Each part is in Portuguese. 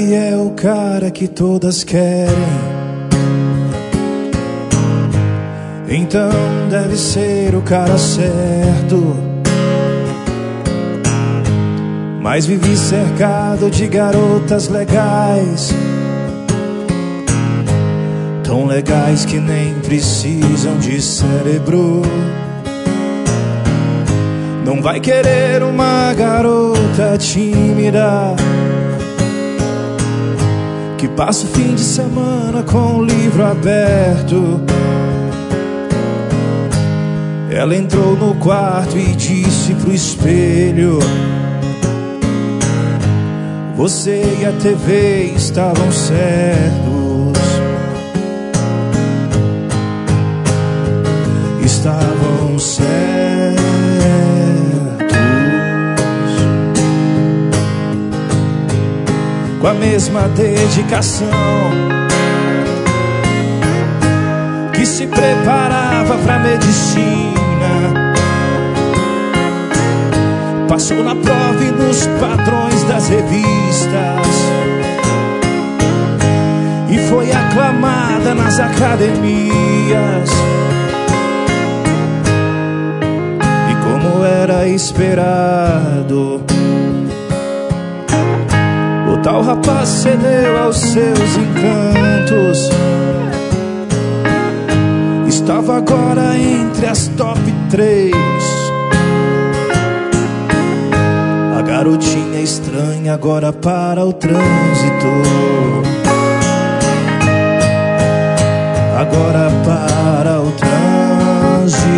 Ele é o cara que todas querem, então deve ser o cara certo. Mas vivi cercado de garotas legais, tão legais que nem precisam de cérebro. Não vai querer uma garota tímida que passa o fim de semana com o livro aberto. Ela entrou no quarto e disse pro espelho: você e a TV estavam certos. Estavam certos. Com a mesma dedicação que se preparava pra medicina, passou na prova e nos padrões das revistas, e foi aclamada nas academias. E como era esperado, o tal rapaz cedeu aos seus encantos. Estava agora entre as top 3. A garotinha estranha agora para o trânsito, agora para o trânsito.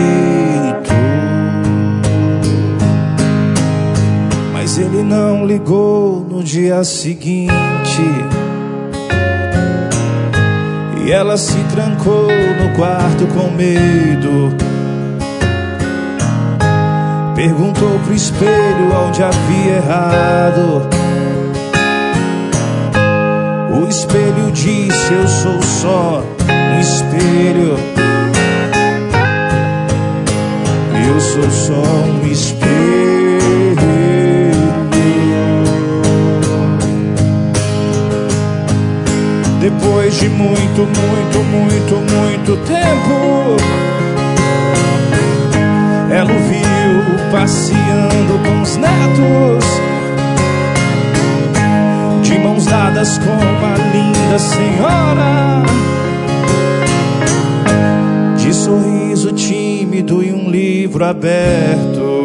Mas ele não ligou no dia seguinte, e ela se trancou no quarto com medo. Perguntou pro espelho onde havia errado. O espelho disse: eu sou só um espelho. Eu sou só um espelho. Depois de muito tempo, ela o viu passeando com os netos, de mãos dadas com uma linda senhora, de sorriso tímido e um livro aberto.